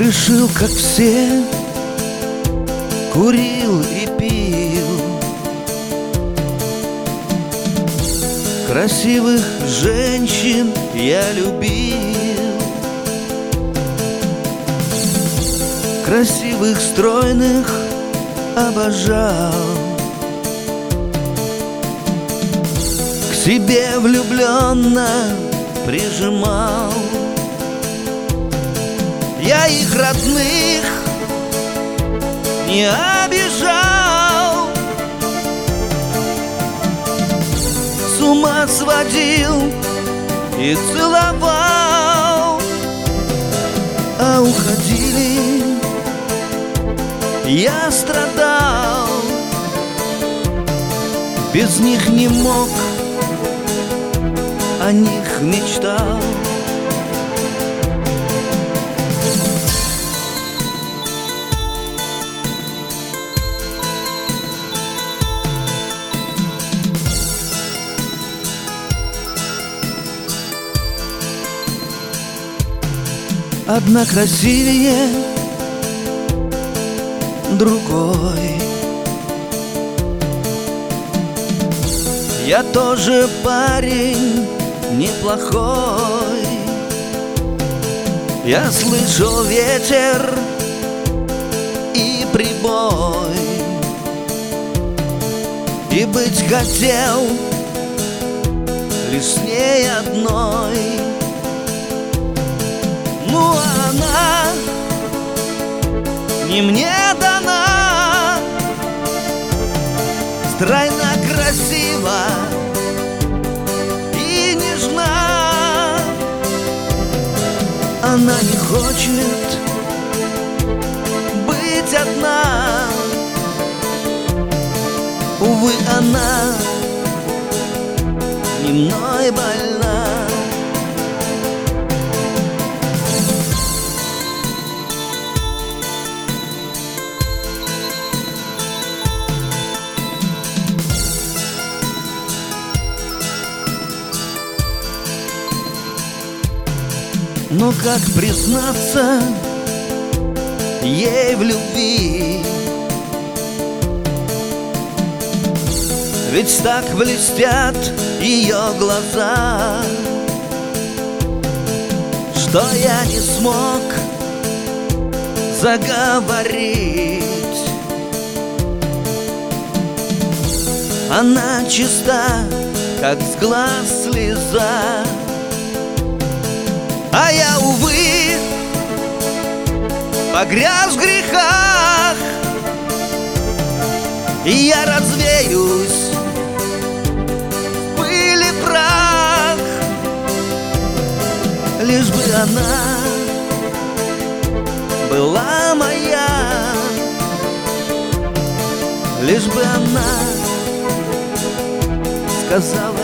Грешил, как все, курил и пил, красивых женщин я любил, красивых, стройных обожал, к себе влюбленно прижимал. Я их родных не обижал, с ума сводил и целовал, а уходили, я страдал, без них не мог, о них мечтал. Одна красивее другой. Я тоже парень неплохой. Я слышал ветер и прибой, и быть хотел лишь с ней одной. Ну а она не мне дана, стройна, красива и нежна. Она не хочет быть одна, увы, она не мной больна. Но как признаться ей в любви? Ведь так блестят ее глаза, что я не смог заговорить. Она чиста, как с глаз слеза, а я, увы, погряз в грехах, и я развеюсь в пыль и прах, лишь бы она была моя, лишь бы она сказала